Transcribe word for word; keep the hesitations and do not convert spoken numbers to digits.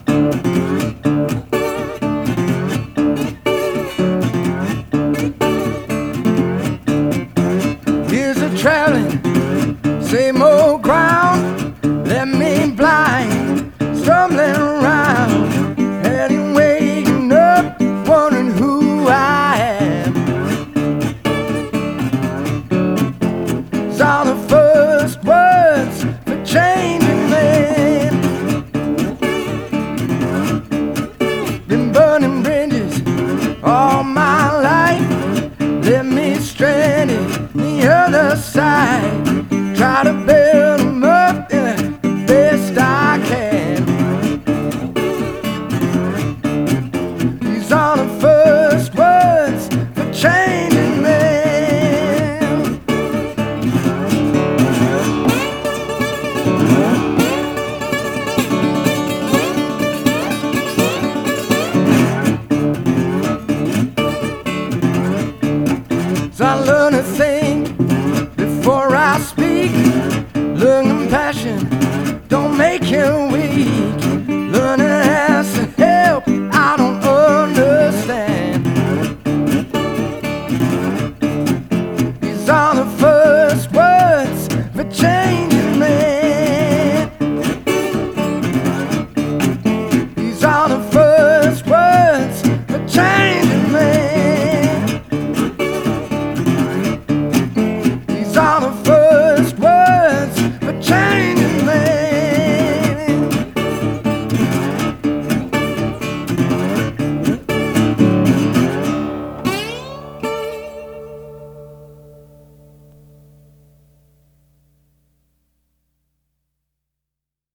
Here's a traveling, same old ground, let me blind, stumbling around, heading waking up, wondering who I am. It's all the first words for changing me. Been burning bridges all my life, left me stranded the other side. Try to build them up in the best I can. These are the first words for changing me. So I learn to think before I speak. Learn compassion, don't make you weak.